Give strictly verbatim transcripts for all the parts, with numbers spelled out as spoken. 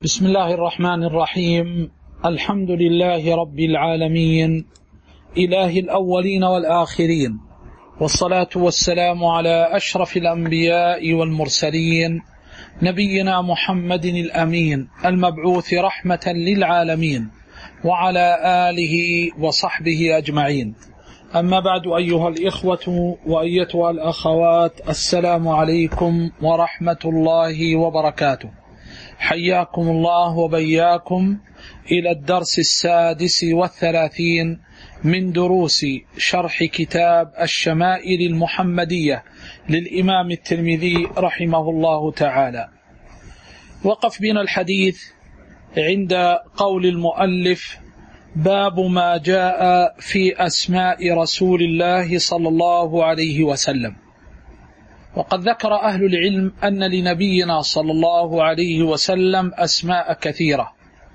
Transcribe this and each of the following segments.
بسم الله الرحمن الرحيم. الحمد لله رب العالمين، إله الأولين والآخرين، والصلاة والسلام على أشرف الأنبياء والمرسلين، نبينا محمد الأمين المبعوث رحمة للعالمين، وعلى آله وصحبه أجمعين. أما بعد، أيها الإخوة وأيتها الأخوات، السلام عليكم ورحمة الله وبركاته. حياكم الله وبياكم إلى الدرس السادس والثلاثين من دروس شرح كتاب الشمائل المحمدية للإمام الترمذي رحمه الله تعالى. وقف بنا الحديث عند قول المؤلف: باب ما جاء في أسماء رسول الله صلى الله عليه وسلم. وقد ذكر أهل العلم أن لنبينا صلى الله عليه وسلم أسماء كثيرة،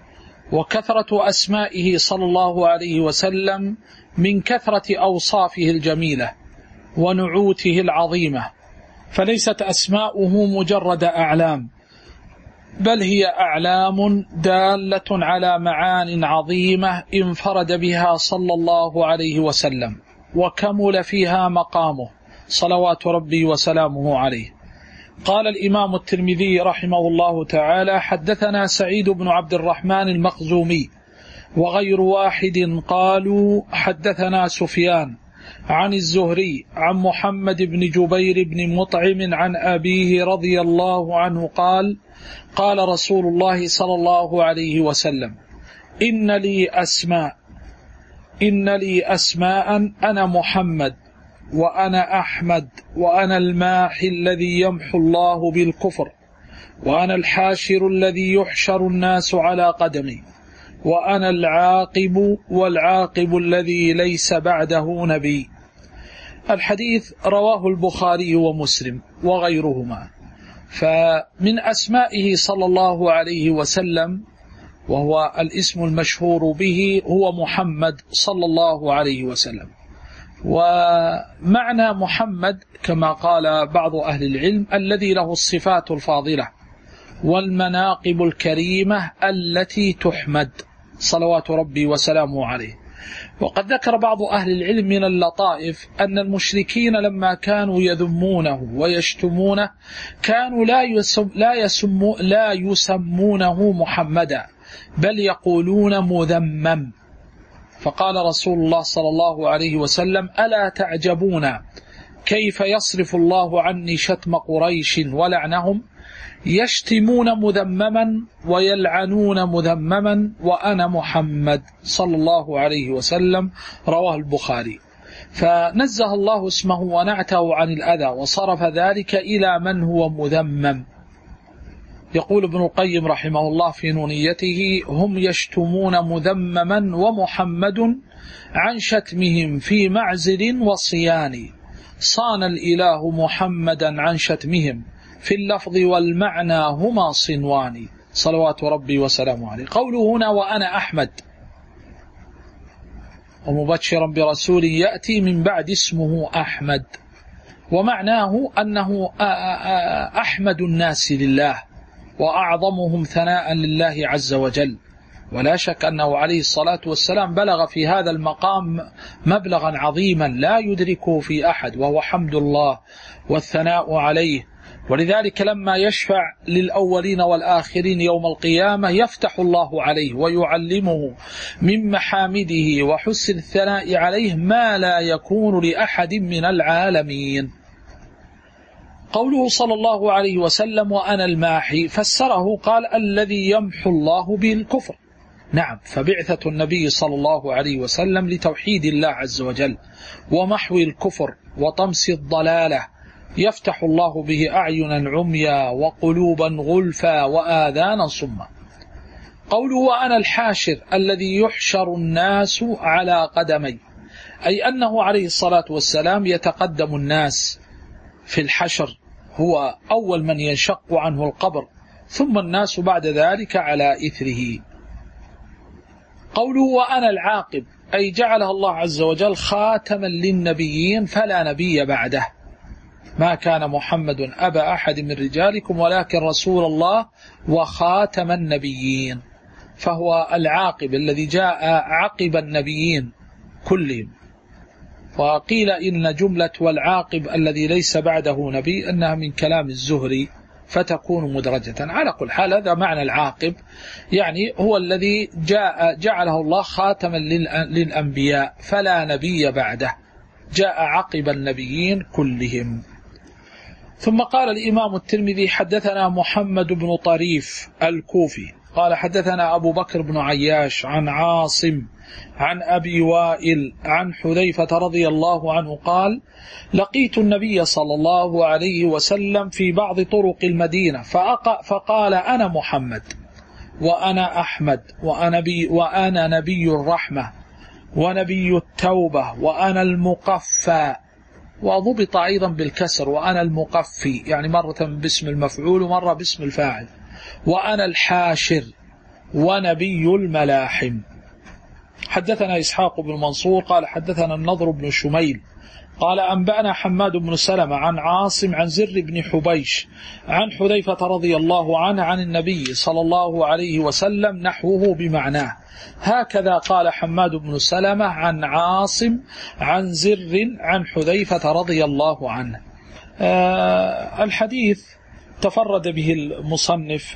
وكثرة أسمائه صلى الله عليه وسلم من كثرة أوصافه الجميلة ونعوته العظيمة، فليست أسماؤه مجرد أعلام، بل هي أعلام دالة على معان عظيمة انفرد بها صلى الله عليه وسلم، وكمل فيها مقامه صلوات ربي وسلامه عليه. قال الإمام الترمذي رحمه الله تعالى: حدثنا سعيد بن عبد الرحمن المخزومي وغير واحد قالوا حدثنا سفيان عن الزهري عن محمد بن جبير بن مطعم عن أبيه رضي الله عنه قال: قال رسول الله صلى الله عليه وسلم: إن لي أسماء إن لي أسماء أنا محمد وأنا أحمد وأنا الماحي الذي يمحو الله بالكفر وأنا الحاشر الذي يحشر الناس على قدمي وأنا العاقب والعاقب الذي ليس بعده نبي. الحديث رواه البخاري ومسلم وغيرهما. فمن أسمائه صلى الله عليه وسلم، وهو الاسم المشهور به، هو محمد صلى الله عليه وسلم. ومعنى محمد كما قال بعض أهل العلم: الذي له الصفات الفاضلة والمناقب الكريمة التي تحمد صلوات ربي وسلامه عليه. وقد ذكر بعض أهل العلم من اللطائف أن المشركين لما كانوا يذمونه ويشتمونه كانوا لا, يسم لا, يسمو لا يسمونه محمدا، بل يقولون مذمم. فقال رسول الله صلى الله عليه وسلم: ألا تعجبون كيف يصرف الله عني شتم قريش ولعنهم؟ يشتمون مذمما ويلعنون مذمما وأنا محمد صلى الله عليه وسلم. رواه البخاري. فنزه الله اسمه ونعته عن الأذى وصرف ذلك إلى من هو مذمم. يقول ابن القيم رحمه الله في نونيته: هم يشتمون مذمما ومحمد عن شتمهم في معزل وصيان، صان الإله محمدا عن شتمهم في اللفظ والمعنى هما صنوان، صلوات ربي وسلامه عليه. قوله هنا: وأنا أحمد، ومبشرا برسول يأتي من بعد اسمه أحمد، ومعناه أنه أحمد الناس لله وأعظمهم ثناء لله عز وجل. ولا شك أنه عليه الصلاة والسلام بلغ في هذا المقام مبلغا عظيما لا يدركه في أحد، وهو حمد الله والثناء عليه. ولذلك لما يشفع للأولين والآخرين يوم القيامة يفتح الله عليه ويعلمه من محامده وحسن الثناء عليه ما لا يكون لأحد من العالمين. قوله صلى الله عليه وسلم: وأنا الماحي، فسره قال: الذي يمحو الله بالكفر. نعم، فبعثة النبي صلى الله عليه وسلم لتوحيد الله عز وجل ومحو الكفر وطمس الضلالة، يفتح الله به أعينا عميا وقلوبا غلفا وآذانا صما. قوله: وأنا الحاشر الذي يحشر الناس على قدمي، أي أنه عليه الصلاة والسلام يتقدم الناس في الحشر، هو أول من ينشق عنه القبر، ثم الناس بعد ذلك على إثره. قوله: وأنا العاقب، أي جعلها الله عز وجل خاتما للنبيين فلا نبي بعده. ما كان محمد أبا أحد من رجالكم ولكن رسول الله وخاتم النبيين، فهو العاقب الذي جاء عقب النبيين كلهم. وقيل إن جملة والعاقب الذي ليس بعده نبي أنها من كلام الزهري فتكون مدرجة. على كل حال هذا معنى العاقب، يعني هو الذي جاء جعله الله خاتما للأنبياء فلا نبي بعده، جاء عقب النبيين كلهم. ثم قال الإمام الترمذي حدثنا محمد بن طريف الكوفي قال حدثنا أبو بكر بن عياش عن عاصم عن أبي وائل عن حذيفة رضي الله عنه قال لقيت النبي صلى الله عليه وسلم في بعض طرق المدينة فقال أنا محمد وأنا أحمد وأنا نبي, وأنا نبي الرحمة ونبي التوبة وأنا المقفى، وضبط أيضا بالكسر وأنا المقفي، يعني مرة باسم المفعول ومرة باسم الفاعل، وأنا الحاشر ونبي الملاحم. حدثنا إسحاق بن منصور قال حدثنا النضر بن شميل قال أنبأنا حماد بن سلمة عن عاصم عن زر بن حبيش عن حذيفة رضي الله عنه عن النبي صلى الله عليه وسلم نحوه بمعناه. هكذا قال حماد بن سلمة عن عاصم عن زر عن حذيفة رضي الله عنه. آه الحديث تفرد به المصنف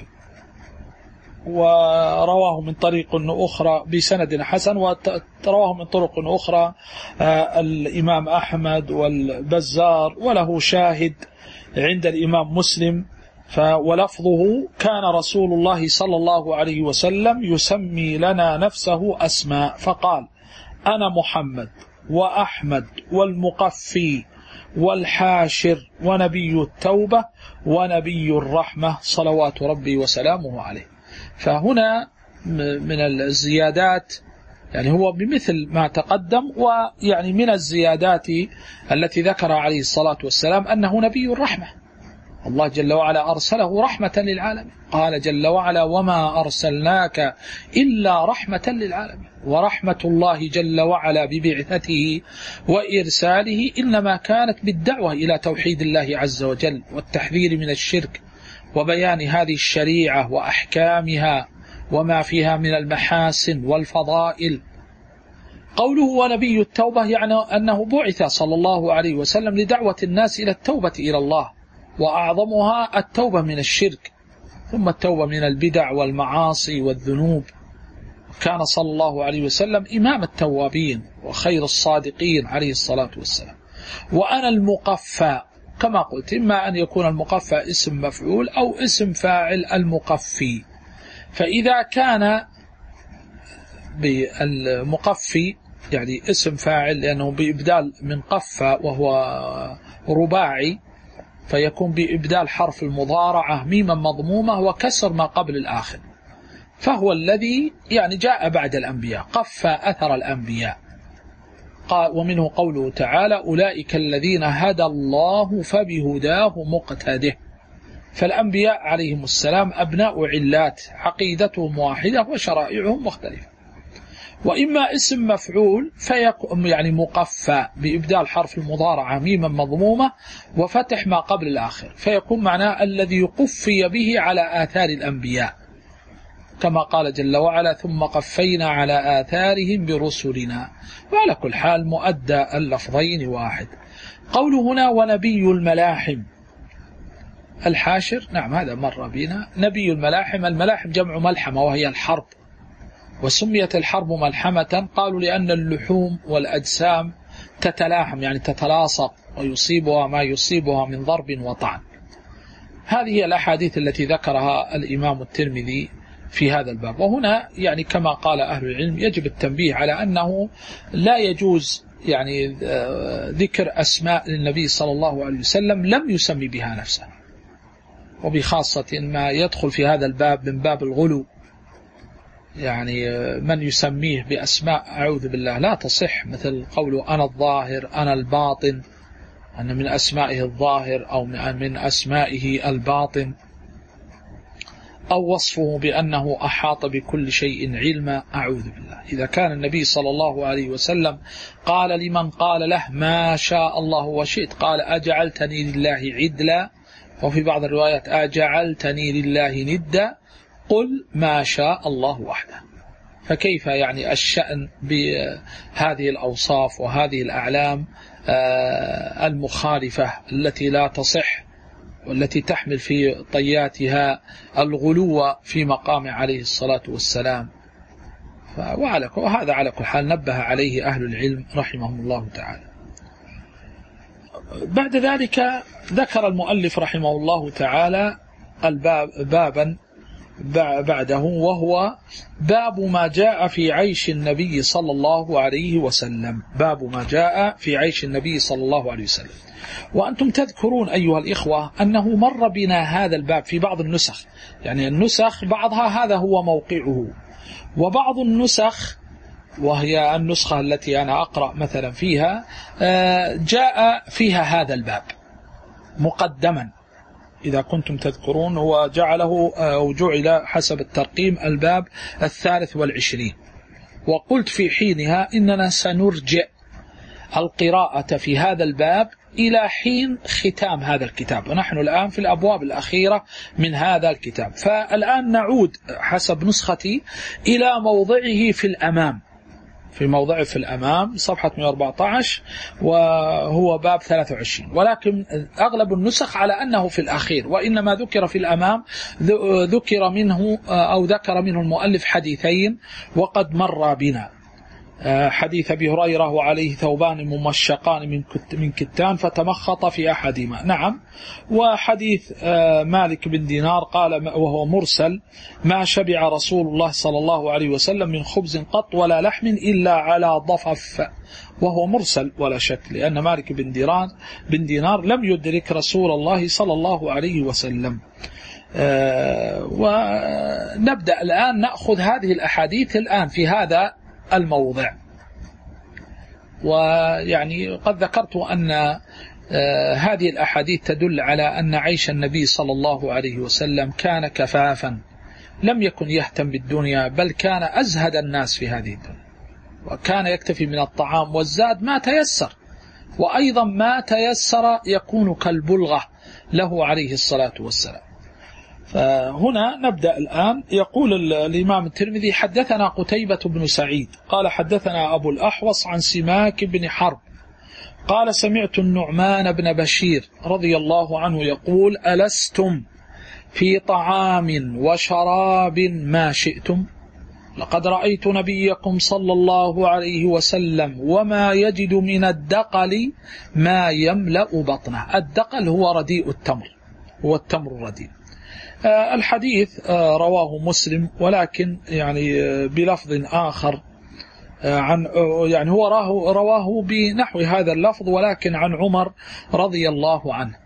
ورواه من طريق أخرى بسند حسن، ورواه من طرق أخرى الإمام أحمد والبزار، وله شاهد عند الإمام مسلم. ولفظه كان رسول الله صلى الله عليه وسلم يسمي لنا نفسه أسماء فقال أنا محمد وأحمد والمقفي والحاشر ونبي التوبة ونبي الرحمة صلوات ربي وسلامه عليه. فهنا من الزيادات، يعني هو بمثل ما تقدم، ويعني من الزيادات التي ذكرها عليه الصلاة والسلام أنه نبي الرحمة، الله جل وعلا أرسله رحمة للعالمين، قال جل وعلا وما أرسلناك إلا رحمة للعالمين. ورحمة الله جل وعلا ببعثته وإرساله إنما كانت بالدعوة إلى توحيد الله عز وجل والتحذير من الشرك وبيان هذه الشريعة وأحكامها وما فيها من المحاسن والفضائل. قوله ونبي التوبة يعني أنه بعث صلى الله عليه وسلم لدعوة الناس إلى التوبة إلى الله، وأعظمها التوبة من الشرك، ثم التوبة من البدع والمعاصي والذنوب. كان صلى الله عليه وسلم إمام التوابين وخير الصادقين عليه الصلاة والسلام. وأنا المقفى كما قلت، إما أن يكون المقفى اسم مفعول أو اسم فاعل المقفي. فإذا كان بالمقفي يعني اسم فاعل لأنه بإبدال من قفى وهو رباعي، فيكون بإبدال حرف المضارعة ميما مضمومة وكسر ما قبل الآخر، فهو الذي يعني جاء بعد الأنبياء، قفى أثر الأنبياء. ومنه قوله تعالى أولئك الذين هدى الله فبهداه مقتده. فالأنبياء عليهم السلام أبناء علات عقيدتهم واحدة وشرائعهم مختلفة. وإما اسم مفعول فيكون يعني مقفى بإبدال حرف المضارعة ميما مضمومة وفتح ما قبل الآخر، فيكون معناه الذي قفي به على آثار الأنبياء، كما قال جل وعلا ثم قفينا على آثارهم برسلنا. وعلى كل حال مؤدى اللفظين واحد. قوله هنا ونبي الملاحم الحاشر، نعم هذا مر بنا. نبي الملاحم، الملاحم جمع ملحمة وهي الحرب، وسميت الحرب ملحمة قالوا لأن اللحوم والأجسام تتلاحم يعني تتلاصق ويصيبها ما يصيبها من ضرب وطعن. هذه هي الأحاديث التي ذكرها الإمام الترمذي في هذا الباب. وهنا يعني كما قال أهل العلم يجب التنبيه على أنه لا يجوز يعني ذكر أسماء للنبي صلى الله عليه وسلم لم يسمي بها نفسه، وبخاصة ما يدخل في هذا الباب من باب الغلو، يعني من يسميه بأسماء أعوذ بالله لا تصح، مثل قوله أنا الظاهر أنا الباطن، أن من أسمائه الظاهر أو من أسمائه الباطن. أو وصفه بأنه أحاط بكل شيء علما، أعوذ بالله. إذا كان النبي صلى الله عليه وسلم قال لمن قال له ما شاء الله وشئت قال أجعلتني لله عدلا، وفي بعض الروايات أجعلتني لله ندا، قل ما شاء الله وحده. فكيف يعني الشأن بهذه الأوصاف وهذه الأعلام المخالفة التي لا تصح والتي تحمل في طياتها الغلو في مقام عليه الصلاة والسلام. وهذا على كل حال نبه عليه أهل العلم رحمهم الله تعالى. بعد ذلك ذكر المؤلف رحمه الله تعالى الباب بابا بعده، وهو باب ما جاء في عيش النبي صلى الله عليه وسلم. باب ما جاء في عيش النبي صلى الله عليه وسلم. وأنتم تذكرون أيها الإخوة أنه مر بنا هذا الباب في بعض النسخ، يعني النسخ بعضها هذا هو موقعه، وبعض النسخ وهي النسخة التي أنا أقرأ مثلا فيها جاء فيها هذا الباب مقدما. إذا كنتم تذكرون هو جعله أو جعل حسب الترقيم الباب الثالث والعشرين. وقلت في حينها إننا سنرجع القراءة في هذا الباب إلى حين ختام هذا الكتاب، ونحن الآن في الأبواب الأخيرة من هذا الكتاب. فالآن نعود حسب نسختي إلى موضعه في الأمام، في موضعه في الأمام صفحة مئة وأربعة عشر، وهو باب ثلاثة وعشرين، ولكن أغلب النسخ على أنه في الأخير، وإنما ذكر في الأمام ذكر منه أو ذكر منه المؤلف حديثين وقد مر بنا. حديث أبي هريرة وعليه ثوبان ممشقان من كتان فتمخط في أحدهما، نعم. وحديث مالك بن دينار قال وهو مرسل ما شبع رسول الله صلى الله عليه وسلم من خبز قط ولا لحم إلا على ضفف، وهو مرسل ولا شك، لأن مالك بن دينار بن دينار لم يدرك رسول الله صلى الله عليه وسلم. ونبدأ الآن نأخذ هذه الأحاديث الآن في هذا الموضع. ويعني قد ذكرت أن هذه الأحاديث تدل على أن عيش النبي صلى الله عليه وسلم كان كفافا، لم يكن يهتم بالدنيا، بل كان أزهد الناس في هذه الدنيا، وكان يكتفي من الطعام والزاد ما تيسر، وأيضا ما تيسر يكون كالبلغة له عليه الصلاة والسلام. فهنا نبدأ الآن. يقول الإمام الترمذي حدثنا قتيبة بن سعيد قال حدثنا أبو الأحوص عن سماك بن حرب قال سمعت النعمان بن بشير رضي الله عنه يقول ألستم في طعام وشراب ما شئتم؟ لقد رأيت نبيكم صلى الله عليه وسلم وما يجد من الدقل ما يملأ بطنه. الدقل هو رديء التمر، هو التمر الرديء. الحديث رواه مسلم، ولكن يعني بلفظ آخر عن يعني هو رواه, رواه بنحو هذا اللفظ ولكن عن عمر رضي الله عنه.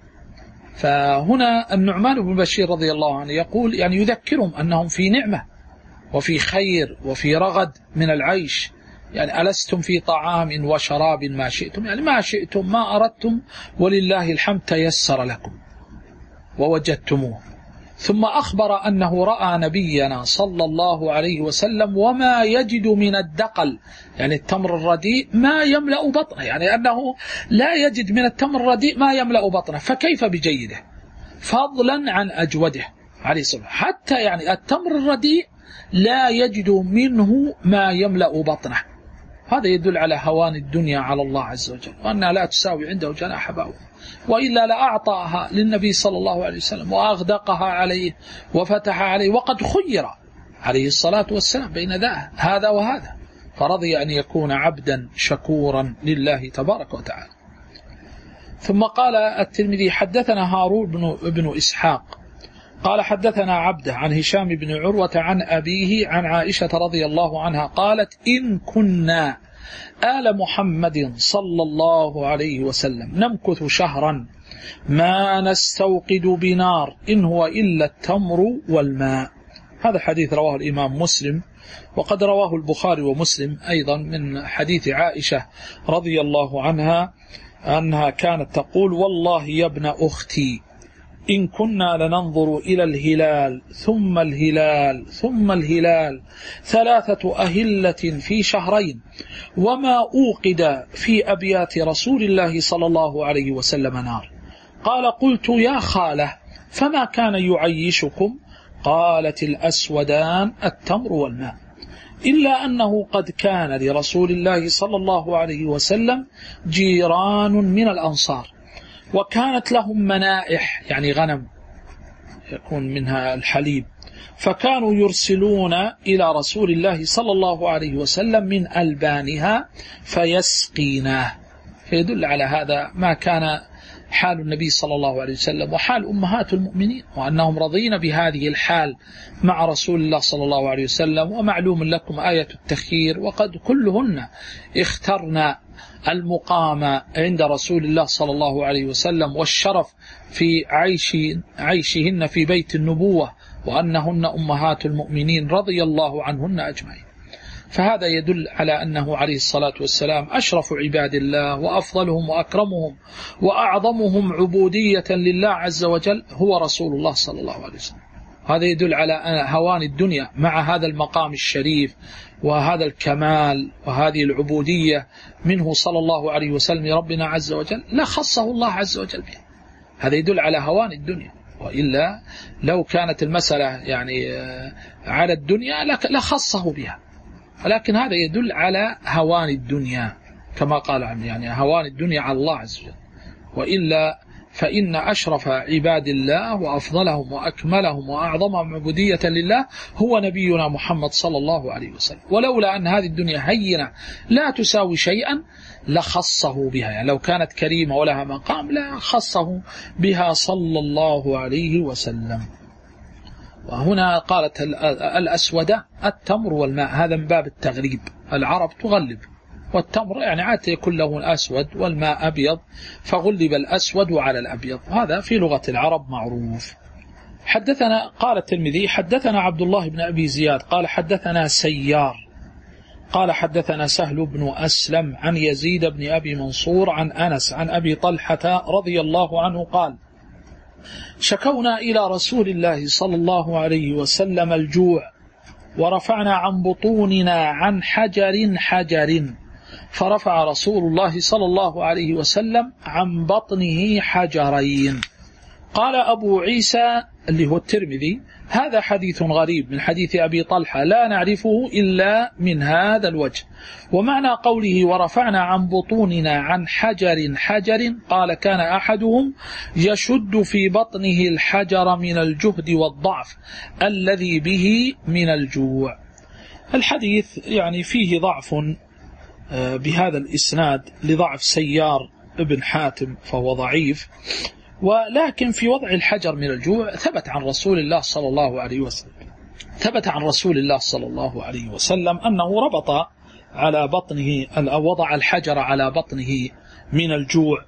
فهنا النعمان بن بشير رضي الله عنه يقول يعني يذكرهم أنهم في نعمة وفي خير وفي رغد من العيش. يعني ألستم في طعام وشراب ما شئتم، يعني ما شئتم ما أردتم ولله الحمد تيسر لكم ووجدتموه. ثم أخبر أنه رأى نبينا صلى الله عليه وسلم وما يجد من الدقل، يعني التمر الرديء ما يملأ بطنه، يعني أنه لا يجد من التمر الرديء ما يملأ بطنه، فكيف بجيده فضلا عن أجوده عليه الصلاة والسلام. حتى يعني التمر الرديء لا يجد منه ما يملأ بطنه. هذا يدل على هوان الدنيا على الله عز وجل، وأنها لا تساوي عنده جناح بعوض، وإلا لأعطاها للنبي صلى الله عليه وسلم وأغدقها عليه وفتح عليه، وقد خير عليه الصلاة والسلام بين ذا هذا وهذا، فرضي أن يكون عبدا شكورا لله تبارك وتعالى. ثم قال الترمذي حدثنا هارون بن, بن إسحاق قال حدثنا عبده عن هشام بن عروة عن أبيه عن عائشة رضي الله عنها قالت إن كنا آل محمد صلى الله عليه وسلم نمكث شهرا ما نستوقد بنار إن هو إلا التمر والماء. هذا حديث رواه الإمام مسلم، وقد رواه البخاري ومسلم أيضا من حديث عائشة رضي الله عنها أنها كانت تقول والله يا ابن أختي إن كنا لننظر إلى الهلال ثم الهلال ثم الهلال ثلاثة أهلة في شهرين وما أوقد في أبيات رسول الله صلى الله عليه وسلم نار. قال قلت يا خالة فما كان يعيشكم؟ قالت الأسودان التمر والماء، إلا أنه قد كان لرسول الله صلى الله عليه وسلم جيران من الأنصار وكانت لهم منائح يعني غنم يكون منها الحليب، فكانوا يرسلون إلى رسول الله صلى الله عليه وسلم من ألبانها فيسقيناه. فيدل على هذا ما كان حال النبي صلى الله عليه وسلم وحال أمهات المؤمنين، وأنهم رضين بهذه الحال مع رسول الله صلى الله عليه وسلم. ومعلوم لكم آية التخيير، وقد كلهن اخترنا المقام عند رسول الله صلى الله عليه وسلم والشرف في عيش عيشهن في بيت النبوة، وأنهن أمهات المؤمنين رضي الله عنهن أجمعين. فهذا يدل على أنه عليه الصلاة والسلام أشرف عباد الله وأفضلهم وأكرمهم وأعظمهم عبودية لله عز وجل هو رسول الله صلى الله عليه وسلم. هذا يدل على هوان الدنيا مع هذا المقام الشريف وهذا الكمال وهذه العبودية منه صلى الله عليه وسلم ربنا عز وجل لا خصه الله عز وجل بها. هذا يدل على هوان الدنيا، وإلا لو كانت المسألة يعني على الدنيا لخصه بها، ولكن هذا يدل على هوان الدنيا كما قال عنه، يعني هوان الدنيا على الله عز وجل. وإلا فإن أشرف عباد الله وأفضلهم وأكملهم وأعظمهم عبودية لله هو نبينا محمد صلى الله عليه وسلم. ولولا أن هذه الدنيا هينة لا تساوي شيئا لخصه بها، يعني لو كانت كريمة ولها مقام لا خصه بها صلى الله عليه وسلم. وهنا قالت الأسودة التمر والماء، هذا من باب التغليب، العرب تغلب، والتمر يعني عادة يكون له أسود والماء أبيض فغلب الأسود على الأبيض، هذا في لغة العرب معروف. حدثنا قال الترمذي حدثنا عبد الله بن أبي زياد قال حدثنا سيار قال حدثنا سهل بن أسلم عن يزيد بن أبي منصور عن أنس عن أبي طلحة رضي الله عنه قال شكونا إلى رسول الله صلى الله عليه وسلم الجوع ورفعنا عن بطوننا عن حجر حجر، فرفع رسول الله صلى الله عليه وسلم عن بطنه حجرين. قال أبو عيسى اللي هو الترمذي هذا حديث غريب من حديث أبي طلحة لا نعرفه إلا من هذا الوجه. ومعنى قوله ورفعنا عن بطوننا عن حجر حجر قال كان أحدهم يشد في بطنه الحجر من الجهد والضعف الذي به من الجوع. الحديث يعني فيه ضعف بهذا الإسناد لضعف سيار ابن حاتم فهو ضعيف، ولكن في وضع الحجر من الجوع ثبت عن رسول الله صلى الله عليه وسلم ثبت عن رسول الله صلى الله عليه وسلم أنه ربط على بطنه أو وضع الحجر على بطنه من الجوع،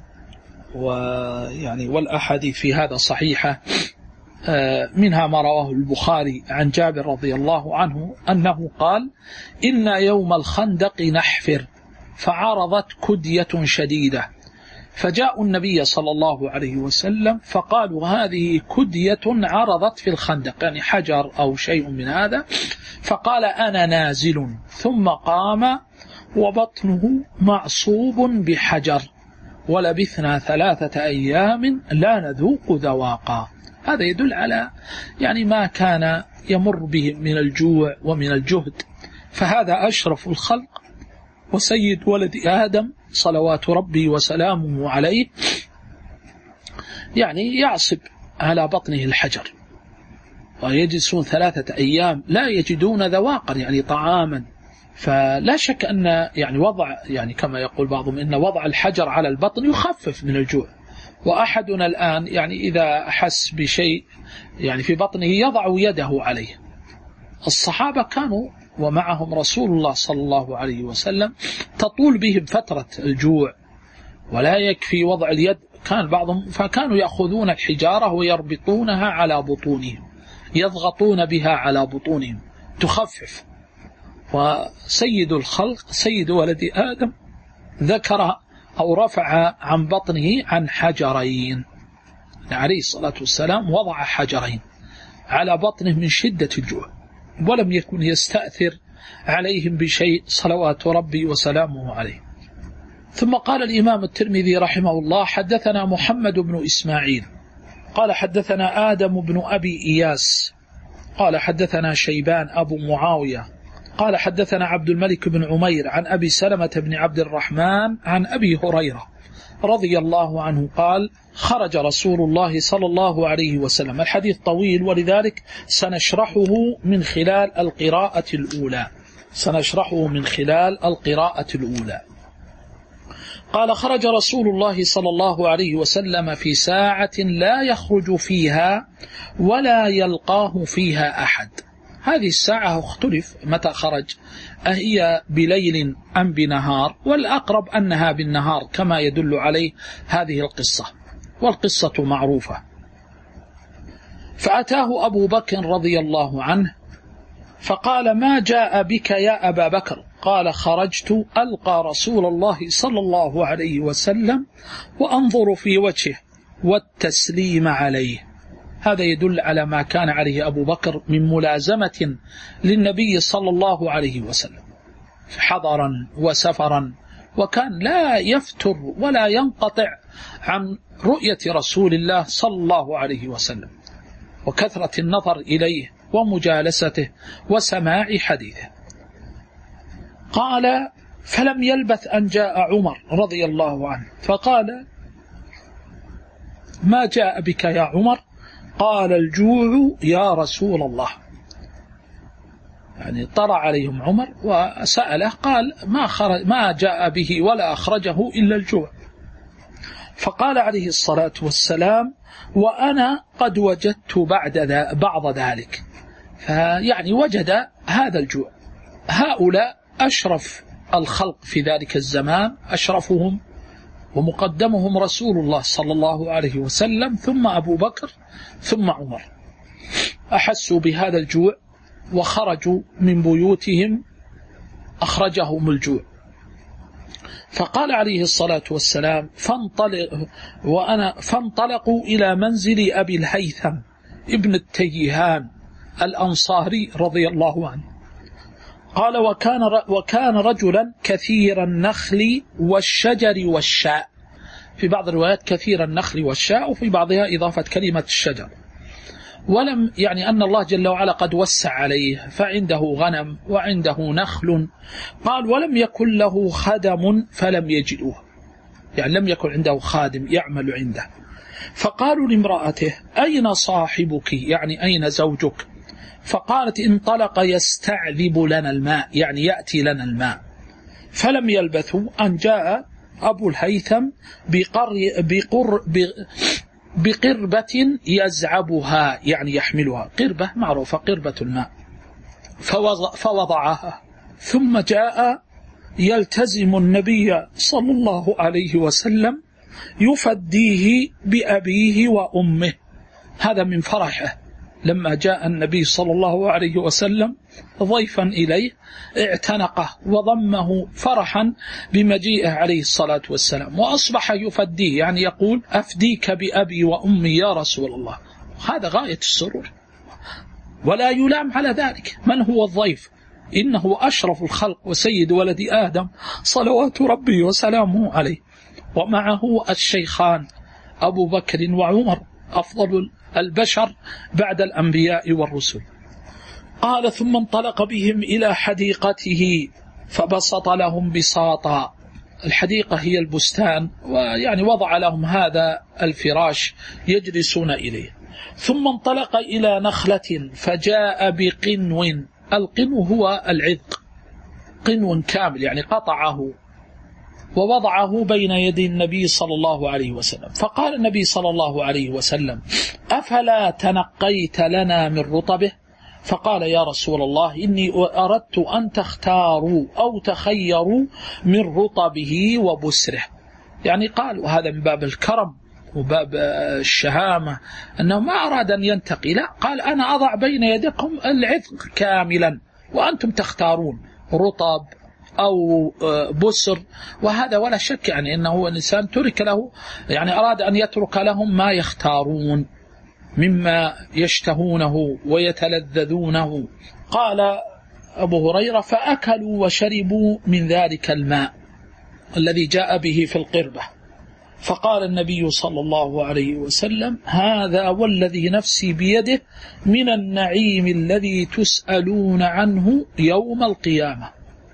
ويعني والأحاديث في هذا صحيحة، منها ما رواه البخاري عن جابر رضي الله عنه أنه قال إن يوم الخندق نحفر فعرضت كدية شديدة فجاءوا النبي صلى الله عليه وسلم فقالوا هذه كدية عرضت في الخندق، يعني حجر أو شيء من هذا، فقال أنا نازل، ثم قام وبطنه معصوب بحجر ولبثنا ثلاثة أيام لا نذوق ذواقا. هذا يدل على يعني ما كان يمر به من الجوع ومن الجهد، فهذا أشرف الخلق وسيد ولد آدم صلوات ربي وسلامه عليه، يعني يعصب على بطنه الحجر ويجلسون ثلاثة أيام لا يجدون ذواقا يعني طعاما. فلا شك أن يعني وضع يعني كما يقول بعضهم إن وضع الحجر على البطن يخفف من الجوع، وأحدنا الآن يعني إذا أحس بشيء يعني في بطنه يضع يده عليه. الصحابة كانوا ومعهم رسول الله صلى الله عليه وسلم تطول بهم فترة الجوع ولا يكفي وضع اليد، كان بعضهم فكانوا يأخذون الحجارة ويربطونها على بطونهم يضغطون بها على بطونهم تخفف. وسيد الخلق سيد ولد آدم ذكر أو رفع عن بطنه عن حجرين، عليه الصلاة والسلام وضع حجرين على بطنه من شدة الجوع، ولم يكن يستأثر عليهم بشيء صلوات ربي وسلامه عليه. ثم قال الإمام الترمذي رحمه الله: حدثنا محمد بن إسماعيل قال حدثنا آدم بن أبي إياس قال حدثنا شيبان أبو معاوية قال حدثنا عبد الملك بن عمير عن أبي سلمة بن عبد الرحمن عن أبي هريرة رضي الله عنه قال: خرج رسول الله صلى الله عليه وسلم. الحديث طويل، ولذلك سنشرحه من خلال القراءة الأولى سنشرحه من خلال القراءة الأولى. قال: خرج رسول الله صلى الله عليه وسلم في ساعة لا يخرج فيها ولا يلقاه فيها أحد. هذه الساعة اختلف متى خرج، أهي بليل أم بنهار، والأقرب أنها بالنهار كما يدل عليه هذه القصة، والقصة معروفة. فأتاه أبو بكر رضي الله عنه فقال: ما جاء بك يا أبا بكر؟ قال: خرجت ألقى رسول الله صلى الله عليه وسلم وأنظر في وجهه والتسليم عليه. هذا يدل على ما كان عليه أبو بكر من ملازمة للنبي صلى الله عليه وسلم حضرا وسفرا، وكان لا يفتر ولا ينقطع عن رؤية رسول الله صلى الله عليه وسلم، وكثرة النظر إليه ومجالسته وسماع حديثه. قال: فلم يلبث أن جاء عمر رضي الله عنه فقال: ما جاء بك يا عمر؟ قال: الجوع يا رسول الله. يعني طلع عليهم عمر وسأله، قال: ما, خرج ما جاء به ولا أخرجه إلا الجوع. فقال عليه الصلاة والسلام: وأنا قد وجدت بعد بعض ذلك. فيعني وجد هذا الجوع. هؤلاء أشرف الخلق في ذلك الزمان، أشرفهم ومقدمهم رسول الله صلى الله عليه وسلم، ثم أبو بكر، ثم عمر. أحسوا بهذا الجوع وخرجوا من بيوتهم، أخرجهم الجوع. فقال عليه الصلاة والسلام: فانطلق وأنا فانطلقوا إلى منزل أبي الهيثم ابن التيهان الأنصاري رضي الله عنه. قال: وكان وكان رجلا كثير النخل والشجر والشاء. في بعض الروايات كثير النخل والشاء، وفي بعضها إضافة كلمة الشجر. ولم يعني أن الله جل وعلا قد وسع عليه، فعنده غنم وعنده نخل. قال: ولم يكن له خدم فلم يجدوه، يعني لم يكن عنده خادم يعمل عنده. فقالوا لامرأته: أين صاحبك؟ يعني أين زوجك؟ فقالت: انطلق يستعذب لنا الماء، يعني يأتي لنا الماء. فلم يلبثوا أن جاء أبو الهيثم بقر بقر بقربة يزعبها، يعني يحملها، قربة معروفة قربة الماء، فوضعها. ثم جاء يلتزم النبي صلى الله عليه وسلم يفديه بأبيه وأمه. هذا من فرحه لما جاء النبي صلى الله عليه وسلم ضيفا إليه، اعتنقه وضمه فرحا بمجيئه عليه الصلاة والسلام، وأصبح يفديه، يعني يقول: أفديك بأبي وأمي يا رسول الله. هذا غاية السرور، ولا يلام على ذلك. من هو الضيف؟ إنه أشرف الخلق وسيد ولد آدم صلوات ربي وسلامه عليه، ومعه الشيخان أبو بكر وعمر أفضل البشر بعد الأنبياء والرسل. قال: ثم انطلق بهم إلى حديقته فبسط لهم بساطا. الحديقة هي البستان، ويعني وضع لهم هذا الفراش يجلسون إليه. ثم انطلق إلى نخلة فجاء بقنو. القنو هو العذق، قنو كامل، يعني قطعه ووضعه بين يدي النبي صلى الله عليه وسلم. فقال النبي صلى الله عليه وسلم: أفلا تنقيت لنا من رطبه؟ فقال: يا رسول الله، إني أردت أن تختاروا أو تخيروا من رطبه وبسره. يعني قال، وهذا من باب الكرم وباب الشهامة، أنه ما أراد أن ينتقي، لا، قال: أنا أضع بين يدكم العذق كاملا وأنتم تختارون رطب أو بسر، وهذا ولا شك يعني أنه الإنسان ترك له، يعني أراد أن يترك لهم ما يختارون مما يشتهونه ويتلذذونه. قال أبو هريرة: فأكلوا وشربوا من ذلك الماء الذي جاء به في القربة. فقال النبي صلى الله عليه وسلم: هذا والذي نفسي بيده من النعيم الذي تسألون عنه يوم القيامة،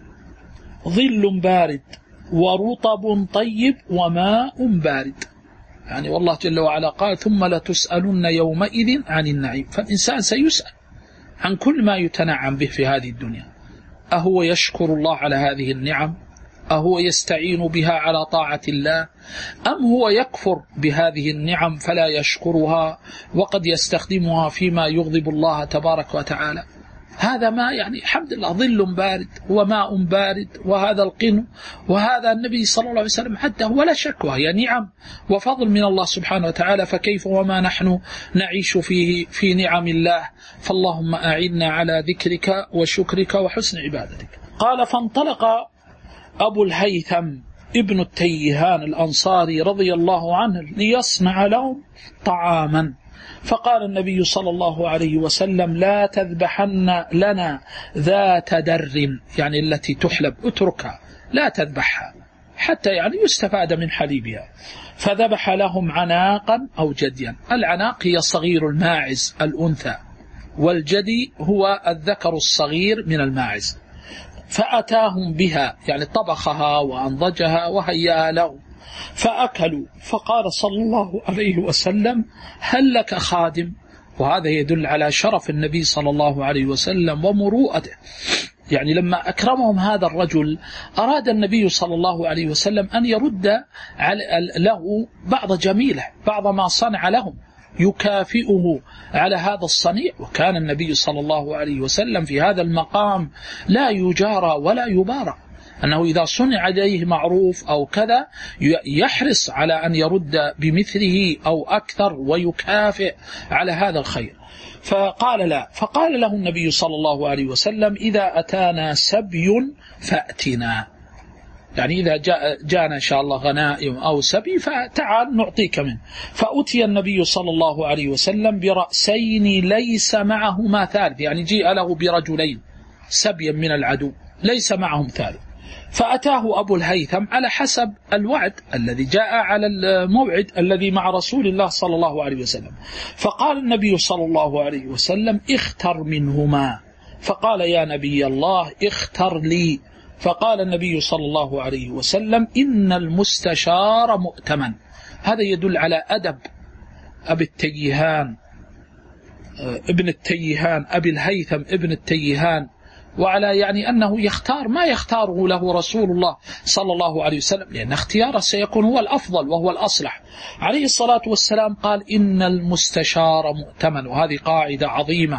ظل بارد ورطب طيب وماء بارد. يعني والله جل وعلا قال: ثم لتسألن يومئذ عن النعيم. فالإنسان سيسأل عن كل ما يتنعم به في هذه الدنيا. أهو يشكر الله على هذه النعم؟ أهو يستعين بها على طاعة الله؟ أم هو يكفر بهذه النعم فلا يشكرها وقد يستخدمها فيما يغضب الله تبارك وتعالى؟ هذا ما يعني الحمد لله ظل بارد وماء بارد، وهذا القن، وهذا النبي صلى الله عليه وسلم حتى ولا شك وهي نعم وفضل من الله سبحانه وتعالى، فكيف وما نحن نعيش فيه في نعم الله؟ فاللهم أعنا على ذكرك وشكرك وحسن عبادتك. قال: فانطلق أبو الهيثم ابن التيهان الأنصاري رضي الله عنه ليصنع لهم طعاما، فقال النبي صلى الله عليه وسلم: لا تذبحن لنا ذات در، يعني التي تحلب، اتركها لا تذبحها حتى يعني يستفاد من حليبها. فذبح لهم عناقا أو جديا. العناق هي صغير الماعز الأنثى، والجدي هو الذكر الصغير من الماعز. فأتاهم بها، يعني طبخها وأنضجها وهيأها لهم، فأكلوا. فقال صلى الله عليه وسلم: هل لك خادم؟ وهذا يدل على شرف النبي صلى الله عليه وسلم ومروءته. يعني لما أكرمهم هذا الرجل أراد النبي صلى الله عليه وسلم أن يرد له بعض جميله، بعض ما صنع لهم، يكافئه على هذا الصنيع. وكان النبي صلى الله عليه وسلم في هذا المقام لا يجارى ولا يبارى، أنه إذا صنع عليه معروف أو كذا يحرص على أن يرد بمثله أو أكثر ويكافئ على هذا الخير. فقال لا، فقال له النبي صلى الله عليه وسلم: إذا أتانا سبي فأتنا، يعني إذا جاء جاءنا إن شاء الله غنائم أو سبي فتعال نعطيك منه. فأتي النبي صلى الله عليه وسلم برأسين ليس معهما ثالث، يعني جيء له برجلين سبيا من العدو ليس معهم ثالث. فأتاه أبو الهيثم على حسب الوعد الذي جاء على الموعد الذي مع رسول الله صلى الله عليه وسلم. فقال النبي صلى الله عليه وسلم: اختر منهما. فقال: يا نبي الله اختر لي. فقال النبي صلى الله عليه وسلم: إن المستشار مؤتمن. هذا يدل على أدب أبي التيهان ابن التيهان أبي الهيثم ابن التيهان، وعلى يعني أنه يختار ما يختاره له رسول الله صلى الله عليه وسلم، لأن اختياره سيكون هو الأفضل وهو الأصلح. عليه الصلاة والسلام قال: إن المستشار مؤتمن. وهذه قاعدة عظيمة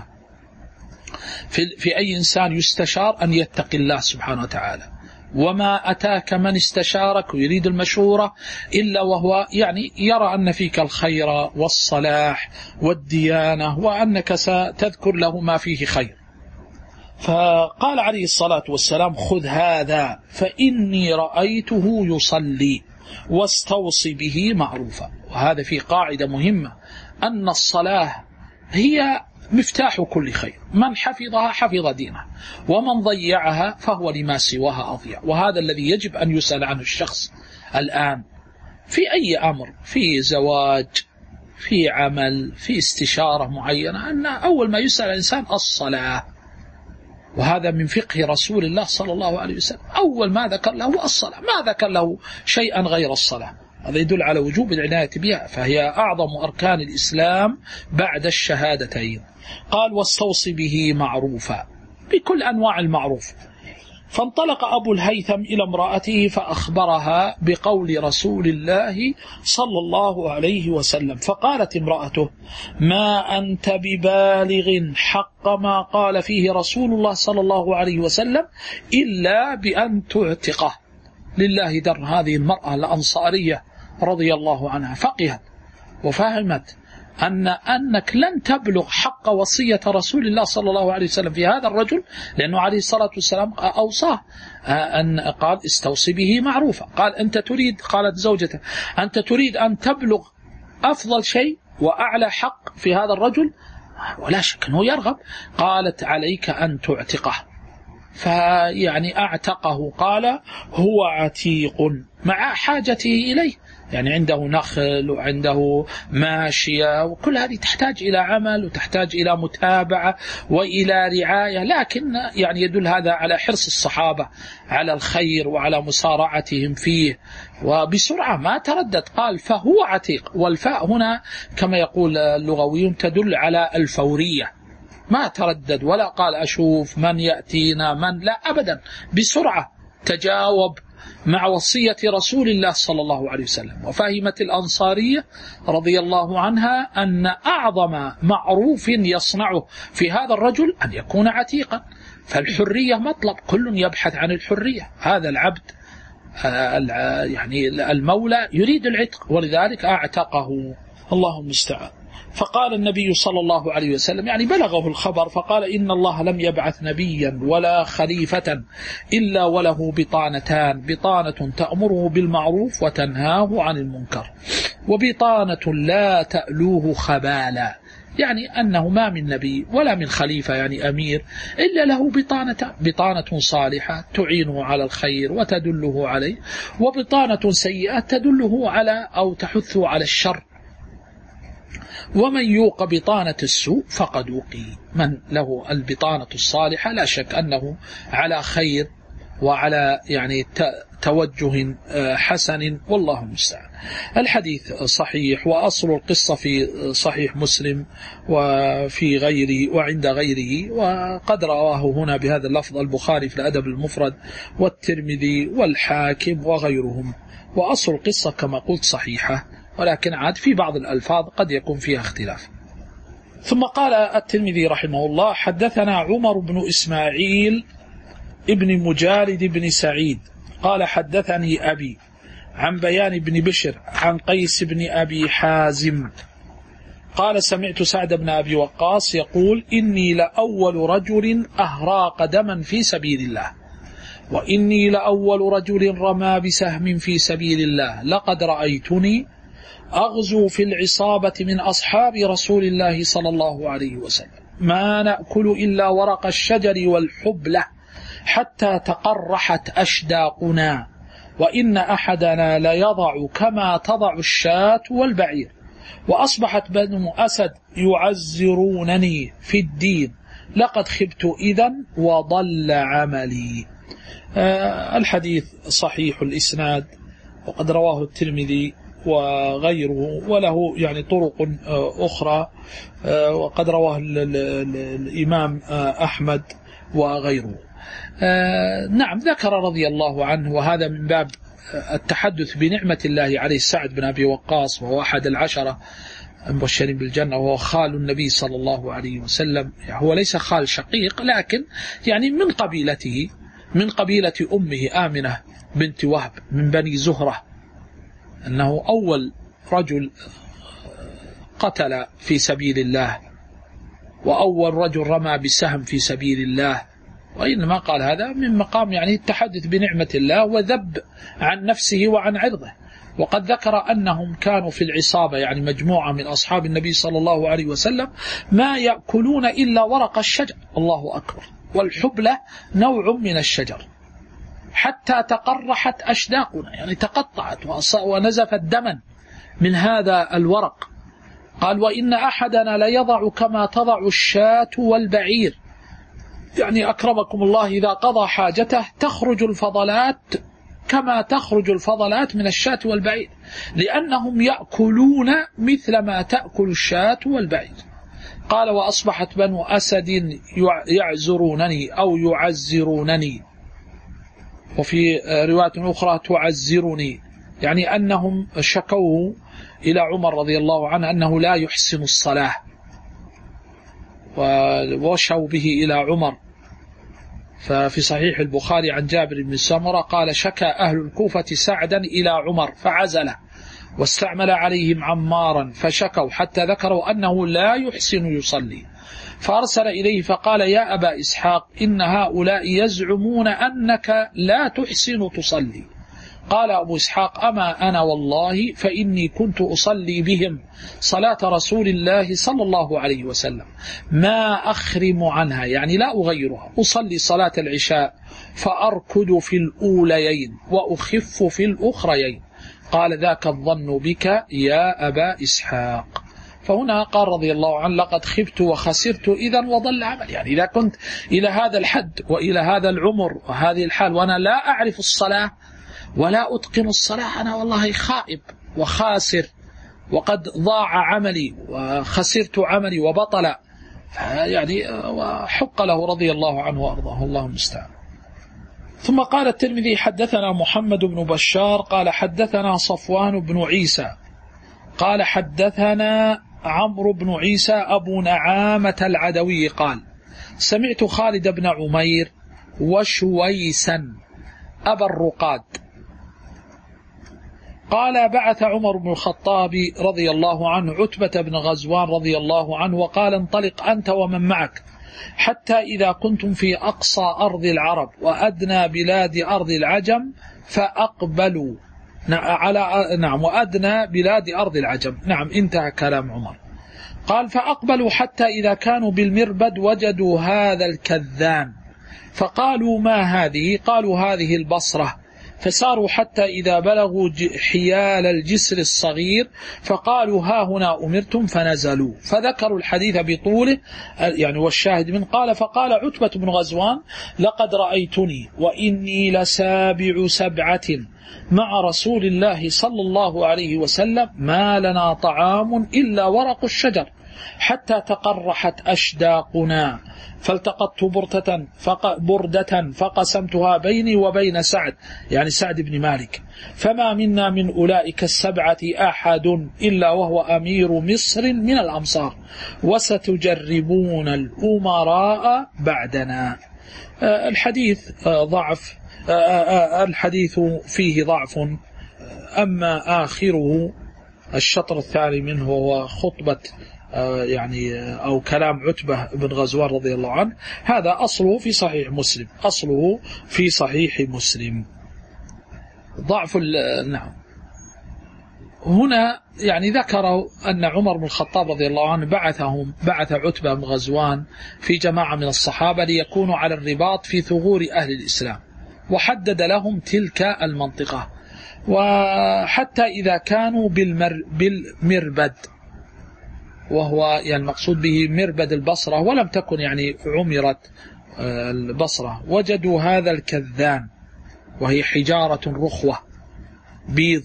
في, في أي إنسان يستشار أن يتقي الله سبحانه وتعالى. وما أتاك من استشارك ويريد المشورة إلا وهو يعني يرى أن فيك الخير والصلاح والديانة، وأنك ستذكر له ما فيه خير. فقال عليه الصلاة والسلام: خذ هذا فإني رأيته يصلي واستوصي به معروفا. وهذا في قاعدة مهمة، أن الصلاة هي مفتاح كل خير، من حفظها حفظ دينه، ومن ضيعها فهو لما سواها أضيع. وهذا الذي يجب أن يسأل عنه الشخص الآن في أي أمر، في زواج، في عمل، في استشارة معينة، أن أول ما يسأل الإنسان الصلاة. وهذا من فقه رسول الله صلى الله عليه وسلم، أول ما ذكر له الصلاة، ما ذكر له شيئا غير الصلاة. هذا يدل على وجوب العناية بها، فهي أعظم أركان الإسلام بعد الشهادتين. قال: واستوصي به معروفا، بكل أنواع المعروف. فانطلق أبو الهيثم إلى امرأته فأخبرها بقول رسول الله صلى الله عليه وسلم. فقالت امرأته: ما أنت ببالغ حق ما قال فيه رسول الله صلى الله عليه وسلم إلا بأن تعتقه. لله در. هذه المرأة الأنصارية رضي الله عنها فقهت وفهمت أن أنك لن تبلغ حق وصية رسول الله صلى الله عليه وسلم في هذا الرجل، لأنه عليه الصلاة والسلام أوصاه أن قال استوصي به معروفا. قال أنت تريد، قالت زوجته أنت تريد أن تبلغ أفضل شيء وأعلى حق في هذا الرجل، ولا شك أنه يرغب. قالت عليك أن تعتقه، فيعني أعتقه. قال هو عتيق مع حاجته إليه، يعني عنده نخل وعنده ماشية، وكل هذه تحتاج إلى عمل وتحتاج إلى متابعة وإلى رعاية، لكن يعني يدل هذا على حرص الصحابة على الخير وعلى مسارعتهم فيه، وبسرعة ما تردد قال فهو عتيق. والفاء هنا كما يقول اللغويون تدل على الفورية، ما تردد ولا قال أشوف من يأتينا من، لا أبدا، بسرعة تجاوب مع وصية رسول الله صلى الله عليه وسلم. وفهمت الأنصارية رضي الله عنها أن أعظم معروف يصنعه في هذا الرجل أن يكون عتيقا، فالحرية مطلب، كل يبحث عن الحرية. هذا العبد يعني المولى يريد العتق، ولذلك أعتقه. الله المستعان. فقال النبي صلى الله عليه وسلم، يعني بلغه الخبر، فقال إن الله لم يبعث نبيا ولا خليفة إلا وله بطانتان، بطانة تأمره بالمعروف وتنهاه عن المنكر، وبطانة لا تألوه خبالا، يعني أنه ما من نبي ولا من خليفة يعني أمير إلا له بطانة، بطانة صالحة تعينه على الخير وتدله عليه، وبطانة سيئة تدله على أو تحثه على الشر. ومن يوق بطانة السوء فقد وقي. من له البطانة الصالحة لا شك أنه على خير وعلى يعني توجه حسن، والله المستعان. الحديث صحيح، وأصل القصة في صحيح مسلم وفي غيره وعند غيره، وقد رواه هنا بهذا اللفظ البخاري في الأدب المفرد والترمذي والحاكم وغيرهم. وأصل القصة كما قلت صحيحة، ولكن عاد في بعض الألفاظ قد يكون فيها اختلاف. ثم قال الترمذي رحمه الله حدثنا عمر بن إسماعيل ابن مجالد بن سعيد قال حدثني أبي عن بيان بن بشر عن قيس بن أبي حازم قال سمعت سعد بن أبي وقاص يقول إني لأول رجل أهراق دما في سبيل الله، وإني لأول رجل رمى بسهم في سبيل الله، لقد رأيتني أغزو في العصابة من أصحاب رسول الله صلى الله عليه وسلم، ما نأكل إلا ورق الشجر والحبلة حتى تقرحت أشداقنا، وإن أحدنا ليضع كما تضع الشاة والبعير، وأصبحت بنو أسد يعزرونني في الدين، لقد خبت إذن وضل عملي. آه الحديث صحيح الإسناد، وقد رواه الترمذي وغيره، وله يعني طرق أخرى، وقد رواه الإمام أحمد وغيره. نعم، ذكر رضي الله عنه، وهذا من باب التحدث بنعمة الله عليه، سعد بن أبي وقاص وهو أحد العشرة المبشرين بالجنة، وهو خال النبي صلى الله عليه وسلم، يعني هو ليس خال شقيق، لكن يعني من قبيلته، من قبيلة أمه آمنة بنت وهب من بني زهرة، أنه أول رجل قتل في سبيل الله، وأول رجل رمى بسهم في سبيل الله، وإنما قال هذا من مقام يعني التحدث بنعمة الله وذب عن نفسه وعن عرضه. وقد ذكر أنهم كانوا في العصابة، يعني مجموعة من أصحاب النبي صلى الله عليه وسلم، ما يأكلون إلا ورق الشجر، الله أكبر، والحبلة نوع من الشجر، حتى تقرحت أشداقنا، يعني تقطعت ونزفت دما من هذا الورق. قال وإن أحدنا ليضع كما تضع الشاة والبعير، يعني أكرمكم الله إذا قضى حاجته تخرج الفضلات كما تخرج الفضلات من الشاة والبعير، لأنهم يأكلون مثل ما تأكل الشاة والبعير. قال وأصبحت بنو أسد يعزرونني أو يعزرونني، وفي رواية أخرى تعزرني، يعني أنهم شكوه إلى عمر رضي الله عنه أنه لا يحسن الصلاة، ووشوا به إلى عمر. ففي صحيح البخاري عن جابر بن سمرة قال شكى أهل الكوفة سعدا إلى عمر فعزله، واستعمل عليهم عمارا فشكوا حتى ذكروا أنه لا يحسن يصلي، فأرسل إليه فقال: يا أبا إسحاق، إن هؤلاء يزعمون أنك لا تحسن تصلي. قال أبو إسحاق: أما أنا والله فإني كنت أصلي بهم صلاة رسول الله صلى الله عليه وسلم ما أخرم عنها، يعني لا أغيرها، أصلي صلاة العشاء فأركض في الأوليين وأخف في الأخريين. قال: ذاك الظن بك يا أبا إسحاق. فهنا قال رضي الله عنه: لقد خبت وخسرت إذا وضل عمل. يعني إذا كنت إلى هذا الحد وإلى هذا العمر وهذه الحال وأنا لا أعرف الصلاة ولا أتقن الصلاة، أنا والله خائب وخاسر، وقد ضاع عملي وخسرت عملي وبطل. يعني وحق له رضي الله عنه وأرضاه، الله المستعان. ثم قال الترمذي: حدثنا محمد بن بشار قال حدثنا صفوان بن عيسى قال حدثنا عمرو بن عيسى أبو نعامة العدوي قال: سمعت خالد بن عمير وشويسا أبا الرقاد قال: بعث عمر بن الخطاب رضي الله عنه عتبة بن غزوان رضي الله عنه وقال: انطلق أنت ومن معك حتى إذا كنتم في أقصى أرض العرب وأدنى بلاد أرض العجم فأقبلوا على نعم وأدنى بلاد أرض العجم. نعم، انتهى كلام عمر. قال: فأقبلوا حتى إذا كانوا بالمربد وجدوا هذا الكذان فقالوا: ما هذه؟ قالوا: هذه البصرة. فساروا حتى إذا بلغوا حيال الجسر الصغير فقالوا: ها هنا أمرتم، فنزلوا. فذكروا الحديث بطوله يعني والشاهد من. قال: فقال عتبة بن غزوان: لقد رأيتني وإني لسابع سبعة مع رسول الله صلى الله عليه وسلم ما لنا طعام إلا ورق الشجر حتى تقرحت أشداقنا، فالتقطت بردة, فق بردة فقسمتها بيني وبين سعد، يعني سعد بن مالك، فما منا من أولئك السبعة أحد إلا وهو أمير مصر من الأمصار، وستجربون الأمراء بعدنا. الحديث ضعف، الحديث فيه ضعف، أما آخره الشطر الثاني منه هو خطبة يعني أو كلام عتبة بن غزوان رضي الله عنه، هذا أصله في صحيح مسلم، أصله في صحيح مسلم. ضعف نعم. هنا يعني ذكروا أن عمر بن الخطاب رضي الله عنه بعثهم بعث عتبة بن غزوان في جماعة من الصحابة ليكونوا على الرباط في ثغور أهل الإسلام، وحدد لهم تلك المنطقة، وحتى إذا كانوا بالمر بالمربد، وهو يعني المقصود به مربد البصرة، ولم تكن يعني عمرت البصرة، وجدوا هذا الكذان وهي حجارة رخوة بيض.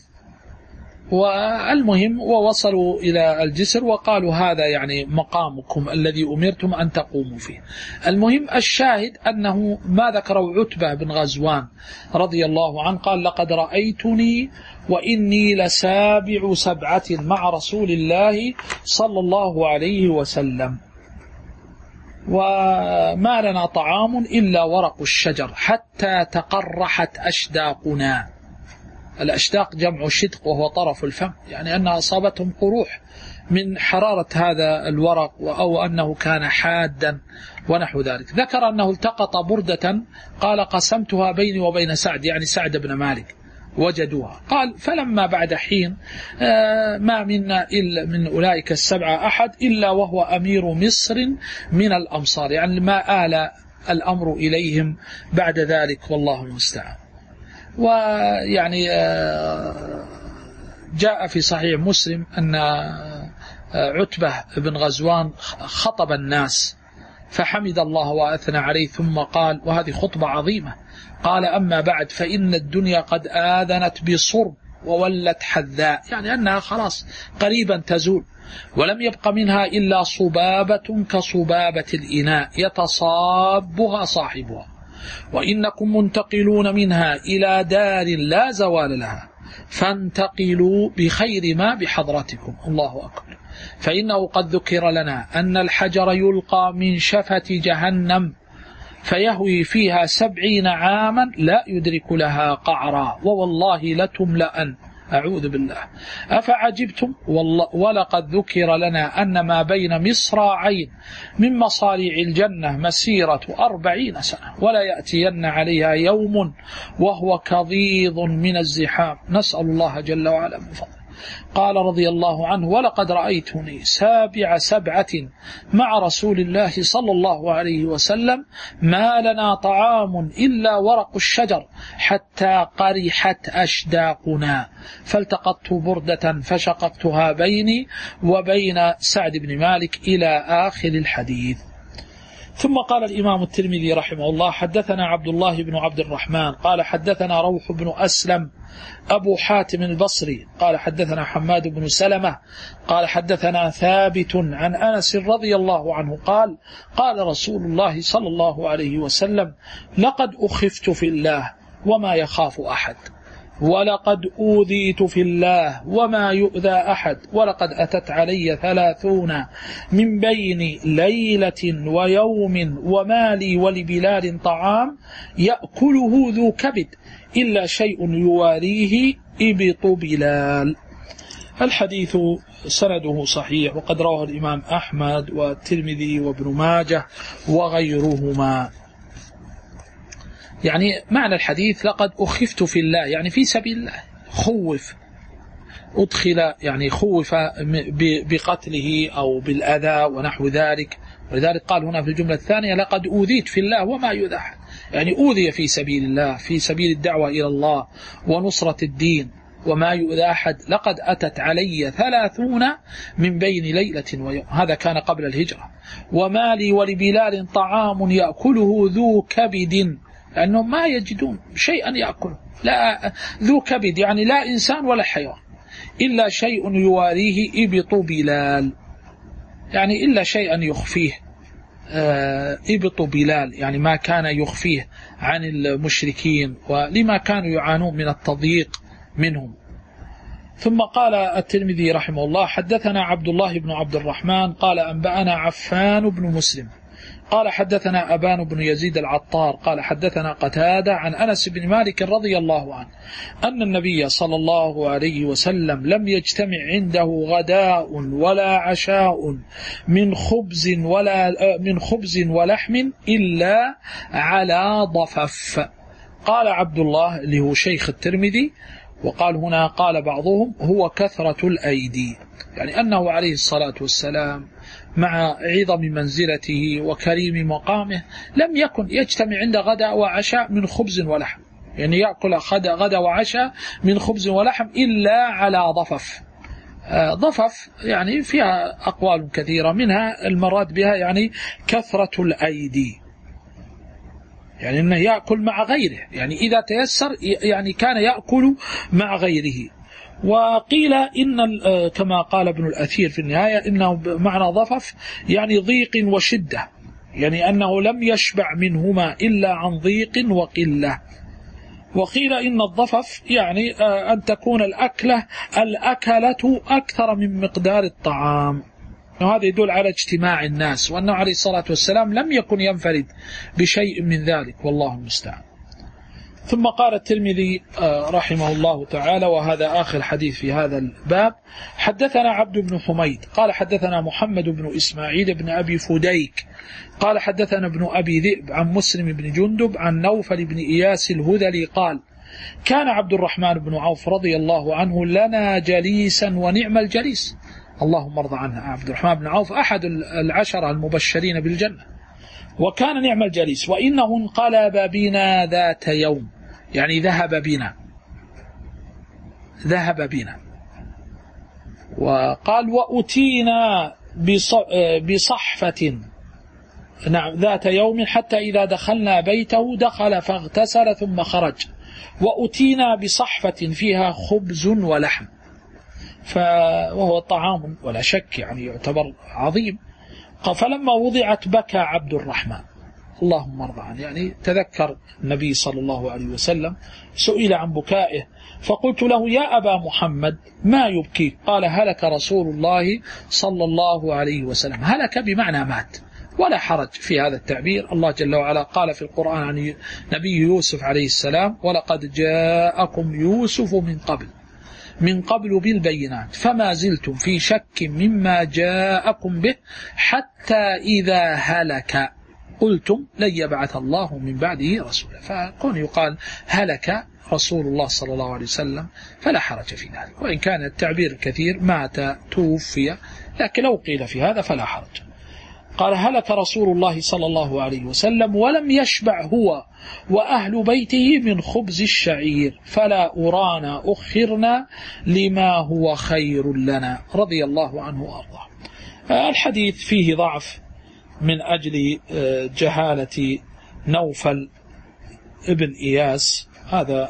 والمهم ووصلوا إلى الجسر وقالوا: هذا يعني مقامكم الذي أمرتم أن تقوموا فيه. المهم الشاهد أنه ما ذكروا عتبة بن غزوان رضي الله عنه قال: لقد رأيتني وإني لسابع سبعة مع رسول الله صلى الله عليه وسلم وما لنا طعام إلا ورق الشجر حتى تقرحت أشداقنا. الأشداق جمع شدق وهو طرف الفم، يعني أنها أصابتهم قروح من حرارة هذا الورق أو أنه كان حادا ونحو ذلك. ذكر أنه التقط بردة قال: قسمتها بيني وبين سعد، يعني سعد بن مالك، وجدوها. قال: فلما بعد حين ما منا إلا من أولئك السبعة أحد إلا وهو أمير مصر من الأمصار، يعني ما آل الأمر إليهم بعد ذلك، والله المستعان. ويعني جاء في صحيح مسلم أن عتبة بن غزوان خطب الناس فحمد الله وأثنى عليه، ثم قال، وهذه خطبة عظيمة، قال: أما بعد فإن الدنيا قد آذنت بصرب وولت حذاء، يعني أنها خلاص قريبا تزول، ولم يبق منها إلا صبابة كصبابة الإناء يتصابها صاحبها، وإنكم منتقلون منها إلى دار لا زوال لها، فانتقلوا بخير ما بحضرتكم. الله أكبر. فإنه قد ذكر لنا أن الحجر يلقى من شفة جهنم فيهوي فيها سبعين عاما لا يدرك لها قعرا، ووالله لتملأن أعوذ بالله. أفعجبتم ولقد ذكر لنا أن ما بين مصراعين من مصاريع الجنة مسيرة أربعين سنة ولا يأتين عليها يوم وهو كضيض من الزحام نسأل الله جل وعلا من فضله. قال رضي الله عنه ولقد رأيتني سابع سبعة مع رسول الله صلى الله عليه وسلم ما لنا طعام إلا ورق الشجر حتى قرحت أشداقنا فالتقطت بردة فشققتها بيني وبين سعد بن مالك إلى آخر الحديث. ثم قال الإمام الترمذي رحمه الله حدثنا عبد الله بن عبد الرحمن قال حدثنا روح بن أسلم أبو حاتم البصري قال حدثنا حماد بن سلمة قال حدثنا ثابت عن أنس رضي الله عنه قال قال رسول الله صلى الله عليه وسلم لقد أخفت في الله وما يخاف أحد ولقد أوذيت في الله وما يؤذى أحد ولقد أتت علي ثلاثون من بين ليلة ويوم وما لي ولبلال طعام يأكله ذو كبد إلا شيء يواريه إبط بلال. الحديث سنده صحيح وقد رواه الإمام أحمد والترمذي وابن ماجه وغيرهما. يعني معنى الحديث لقد أخفت في الله يعني في سبيل الله خوف أدخل يعني خوف بقتله أو بالأذى ونحو ذلك ولذلك قال هنا في الجملة الثانية لقد أوذيت في الله وما يؤذى أحد يعني أوذي في سبيل الله في سبيل الدعوة إلى الله ونصرة الدين وما يؤذى أحد. لقد أتت علي ثلاثون من بين ليلة ويوم هذا كان قبل الهجرة وما لي ولبلال طعام يأكله ذو كبد لأنهم ما يجدون شيئا يأكله لا ذو كبد يعني لا إنسان ولا حيوان إلا شيء يواريه إبط بلال يعني إلا شيئا يخفيه إبط بلال يعني ما كان يخفيه عن المشركين ولما كانوا يعانون من التضييق منهم. ثم قال الترمذي رحمه الله حدثنا عبد الله بن عبد الرحمن قال أنبأنا عفان بن مسلم قال حدثنا أبان بن يزيد العطار قال حدثنا قتادة عن أنس بن مالك رضي الله عنه أن النبي صلى الله عليه وسلم لم يجتمع عنده غداء ولا عشاء من خبز ولا من خبز ولحم إلا على ضفف. قال عبد الله اللي هو شيخ الترمذي وقال هنا قال بعضهم هو كثرة الأيدي يعني أنه عليه الصلاة والسلام مع عظم منزلته وكريم مقامه لم يكن يجتمع عند غداء وعشاء من خبز ولحم يعني يأكل غداء وعشاء من خبز ولحم إلا على ضفف. ضفف يعني فيها أقوال كثيرة منها المراد بها يعني كثرة الأيدي يعني أنه يأكل مع غيره يعني إذا تيسر يعني كان يأكل مع غيره. وقيل إن كما قال ابن الأثير في النهاية إنه معنى ضفف يعني ضيق وشدة يعني أنه لم يشبع منهما إلا عن ضيق وقلة. وقيل إن الضفف يعني أن تكون الأكلة الأكلة أكثر من مقدار الطعام وهذا يدل على اجتماع الناس وأنه عليه الصلاة والسلام لم يكن ينفرد بشيء من ذلك والله المستعان. ثم قال الترمذي رحمه الله تعالى وهذا آخر حديث في هذا الباب حدثنا عبد بن حميد قال حدثنا محمد بن إسماعيل بن أبي فديك قال حدثنا ابن أبي ذئب عن مسلم بن جندب عن نوفل بن إياس الهذلي قال كان عبد الرحمن بن عوف رضي الله عنه لنا جليسا ونعم الجليس اللهم ارضى عنه. عبد الرحمن بن عوف أحد العشرة المبشرين بالجنة وكان نعم الجليس وإنه انقلب بنا ذات يوم يعني ذهب بنا ذهب بنا وقال وأتينا بصحفة نعم ذات يوم حتى إذا دخلنا بيته دخل فاغتسل ثم خرج وأتينا بصحفة فيها خبز ولحم وهو طعام ولا شك يعني يعتبر عظيم. فلما وضعت بكى عبد الرحمن اللهم ارضى عنه يعني تذكر النبي صلى الله عليه وسلم سئل عن بكائه فقلت له يا أبا محمد ما يبكي قال هلك رسول الله صلى الله عليه وسلم. هلك بمعنى مات ولا حرج في هذا التعبير. الله جل وعلا قال في القرآن عن نبي يوسف عليه السلام ولقد جاءكم يوسف من قبل من قبل بالبينات فما زلتم في شك مما جاءكم به حتى إذا هلك قلتم لن يبعث الله من بعده رسولا. فكون يقال هلك رسول الله صلى الله عليه وسلم فلا حرج في ذلك، وإن كان التعبير كثير مات توفي، لكن لو قيل في هذا فلا حرج. قال هلك رسول الله صلى الله عليه وسلم ولم يشبع هو وأهل بيته من خبز الشعير فلا أرانا أخرنا لما هو خير لنا رضي الله عنه وأرضاه. الحديث فيه ضعف من أجل جهالة نوفل ابن إياس، هذا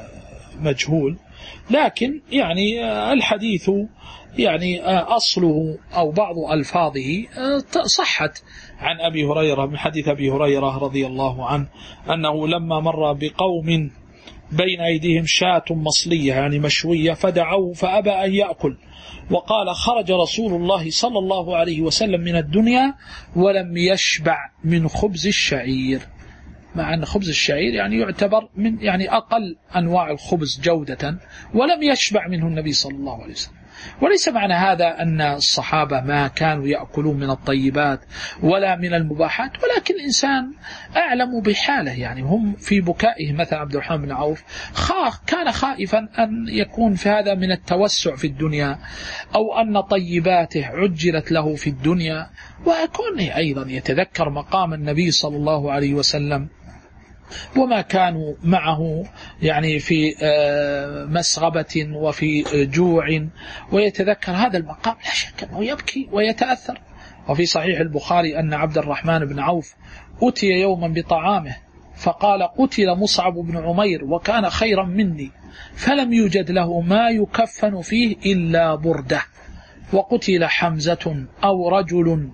مجهول، لكن يعني الحديث يعني أصله أو بعض ألفاظه صحت عن أبي هريرة، من حديث أبي هريرة رضي الله عنه أنه لما مر بقوم بين أيديهم شاة مصلية يعني مشوية فدعوه فأبى أن يأكل، وقال خرج رسول الله صلى الله عليه وسلم من الدنيا ولم يشبع من خبز الشعير، مع أن خبز الشعير يعني يعتبر من يعني أقل أنواع الخبز جودة، ولم يشبع منه النبي صلى الله عليه وسلم. وليس معنى هذا أن الصحابة ما كانوا يأكلون من الطيبات ولا من المباحات، ولكن الإنسان أعلم بحاله، يعني هم في بكائه مثلا عبد الرحمن بن عوف كان خائفا أن يكون في هذا من التوسع في الدنيا أو أن طيباته عجلت له في الدنيا، وكونه أيضا يتذكر مقام النبي صلى الله عليه وسلم وما كانوا معه يعني في مسغبة وفي جوع، ويتذكر هذا المقام لا شك أنه يبكي ويتأثر. وفي صحيح البخاري أن عبد الرحمن بن عوف أتي يوما بطعامه فقال قتل مصعب بن عمير وكان خيرا مني، فلم يوجد له ما يكفن فيه إلا بردة، وقتل حمزة أو رجل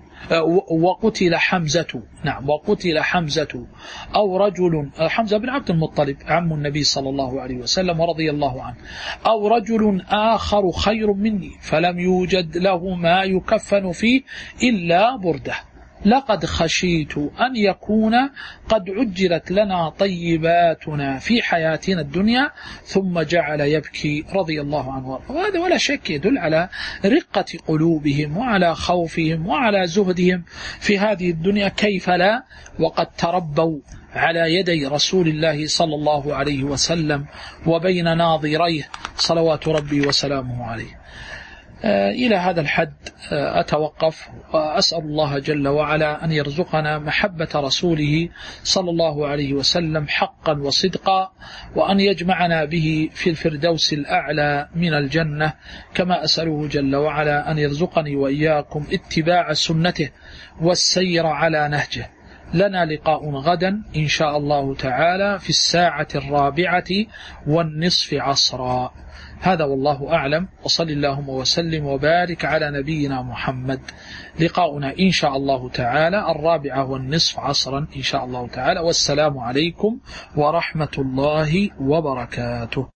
وقتل حمزة نعم وقتل حمزة أو رجل حمزة بن عبد المطلب عم النبي صلى الله عليه وسلم ورضي الله عنه، أو رجل آخر خير مني، فلم يوجد له ما يكفن فيه إلا بردة. لقد خشيت أن يكون قد عجلت لنا طيباتنا في حياتنا الدنيا، ثم جعل يبكي رضي الله عنه. وهذا ولا شك يدل على رقة قلوبهم وعلى خوفهم وعلى زهدهم في هذه الدنيا، كيف لا وقد تربوا على يدي رسول الله صلى الله عليه وسلم وبين ناظريه صلوات ربي وسلامه عليه. إلى هذا الحد أتوقف، وأسأل الله جل وعلا أن يرزقنا محبة رسوله صلى الله عليه وسلم حقا وصدقا، وأن يجمعنا به في الفردوس الأعلى من الجنة، كما أسأله جل وعلا أن يرزقني وإياكم اتباع سنته والسير على نهجه. لنا لقاء غدا إن شاء الله تعالى في الساعة الرابعة والنصف عصرا. هذا والله أعلم، وصل اللهم وسلم وبارك على نبينا محمد. لقاؤنا إن شاء الله تعالى الرابعة والنصف عصرا إن شاء الله تعالى، والسلام عليكم ورحمة الله وبركاته.